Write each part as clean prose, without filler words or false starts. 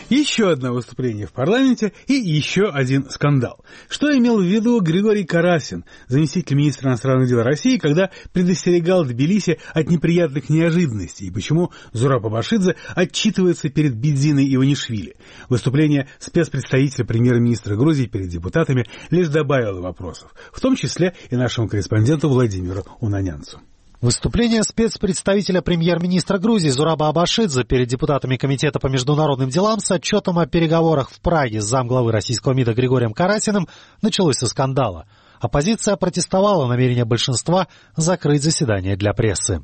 Еще одно выступление в парламенте и еще один скандал. Что имел в виду Григорий Карасин, заместитель министра иностранных дел России, когда предостерегал Тбилиси от неприятных неожиданностей, и почему Зураб Абашидзе отчитывается перед Бидзиной Иванишвили? Выступление спецпредставителя премьер-министра Грузии перед депутатами лишь добавило вопросов, в том числе и нашему корреспонденту Владимиру Унанянцу. Выступление спецпредставителя премьер-министра Грузии Зураба Абашидзе перед депутатами Комитета по международным делам с отчетом о переговорах в Праге с замглавы российского МИДа Григорием Карасиным началось со скандала. Оппозиция протестовала намерение большинства закрыть заседание для прессы.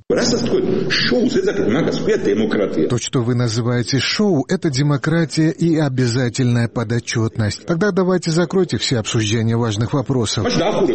То, что вы называете шоу, это демократия и обязательная подотчетность. Тогда давайте закройте все обсуждения важных вопросов.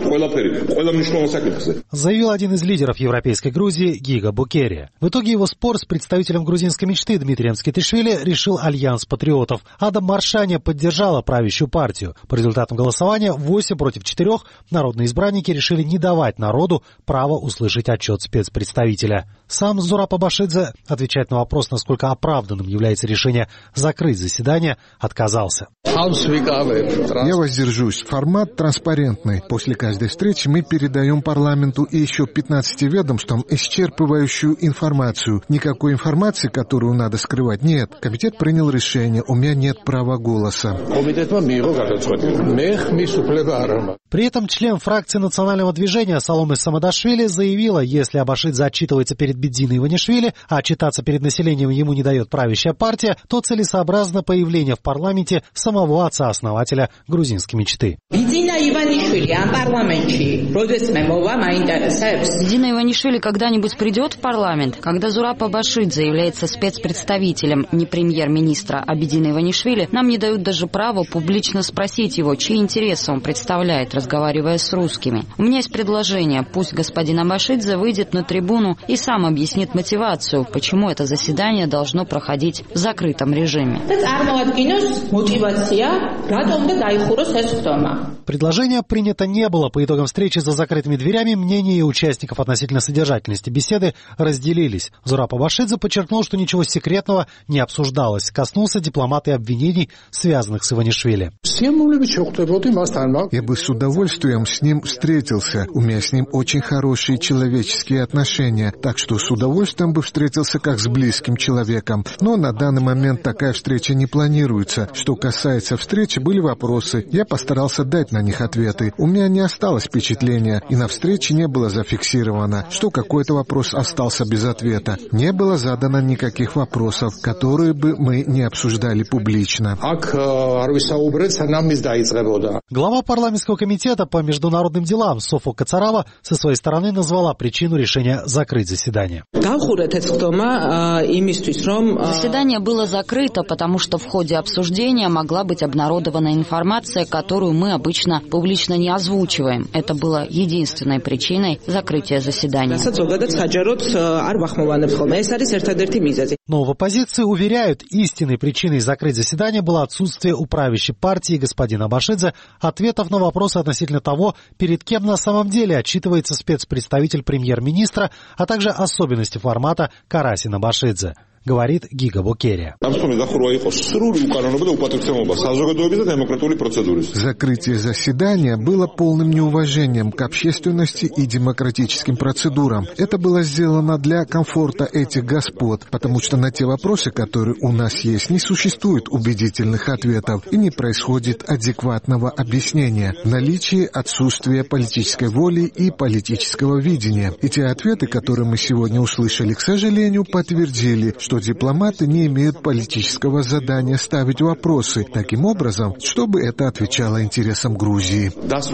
Заявил один из лидеров европейской Грузии Гига Букерия. В итоге его спор с представителем грузинской мечты Дмитрием Скитишвили решил Альянс патриотов. Адам Маршаня поддержала правящую партию. По результатам голосования 8 против 4 народные избранники решили не давать народу право услышать отчет спецпредставителя. Сам Зураб Абашидзе отвечать на вопрос, насколько оправданным является решение закрыть заседание, отказался. Я воздержусь. Формат транспарентный. После каждой встречи мы передаем парламенту и еще 15 ведомствам исчерпывающую информацию. Никакой информации, которую надо скрывать, нет. Комитет принял решение. У меня нет права голоса. При этом член фракции национального движения Саломе Самадашвили заявила, если Абашидзе отчитывается перед Бидзиной Иванишвили, а отчитаться перед населением ему не дает правящая партия, то целесообразно появление в парламенте самого отца-основателя грузинской мечты. Бидзина Иванишвили когда-нибудь придет в парламент? Когда Зураб Абашидзе является спецпредставителем не премьер-министра, а Бидзины Иванишвили, нам не дают даже права публично спросить его, чьи интересы он представляет, разговаривая с русскими. У меня есть предложение. Пусть господин Абашидзе выйдет на трибуну и сам объяснит мотивацию, почему это заседание должно проходить в закрытом режиме. Предложение принято не было. По итогам встречи за закрытыми дверями мнения участников относительно содержательности беседы разделились. Зураб Абашидзе подчеркнул, что ничего секретного не обсуждалось. Коснулся дипломата и обвинений, связанных с Иванишвили. Я бы с удовольствием с ним встретился. У меня с ним очень хорошие человеческие отношения. Так что с удовольствием бы встретился как с близким человеком. Но на данный момент такая встреча не планируется. Что касается встречи, были вопросы. Я постарался дать на них ответы. У меня не осталось впечатления, и на встрече не было зафиксировано, что какой-то вопрос остался без ответа. Не было задано никаких вопросов, которые бы мы не обсуждали публично. Глава парламентского комитета по международным делам Софо Кацарава со своей стороны назвала причину решения закрыть заседание. Заседание было закрыто, потому что в ходе обсуждения могла быть обнародована информация, которую мы обычно публично не озвучиваем. Это было единственной причиной закрытия заседания. Но в оппозиции уверяют, истинной причиной закрыть заседание было отсутствие у правящей партии господина Абашидзе ответов на вопросы относительно того, перед кем на самом деле отчитывается спецпредставитель премьер-министра, а также особенности формата Карасин-Абашидзе. Говорит Гига Букерия. Закрытие заседания было полным неуважением к общественности и демократическим процедурам. Это было сделано для комфорта этих господ, потому что на те вопросы, которые у нас есть, не существует убедительных ответов и не происходит адекватного объяснения. Наличие отсутствия политической воли и политического видения. И те ответы, которые мы сегодня услышали, к сожалению, подтвердили, что дипломаты не имеют политического задания ставить вопросы таким образом, чтобы это отвечало интересам Грузии.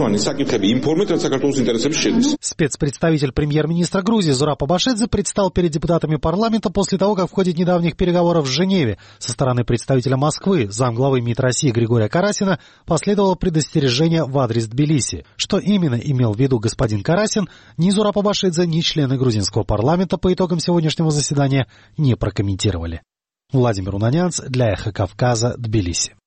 Спецпредставитель премьер-министра Грузии Зураб Абашидзе предстал перед депутатами парламента после того, как в ходе недавних переговоров в Женеве со стороны представителя Москвы, замглавы МИД России Григория Карасина, последовало предостережение в адрес Тбилиси. Что именно имел в виду господин Карасин, ни Зураб Абашидзе, ни члены грузинского парламента по итогам сегодняшнего заседания не прокомментировали. Владимир Унанянц для Эхо Кавказа, Тбилиси.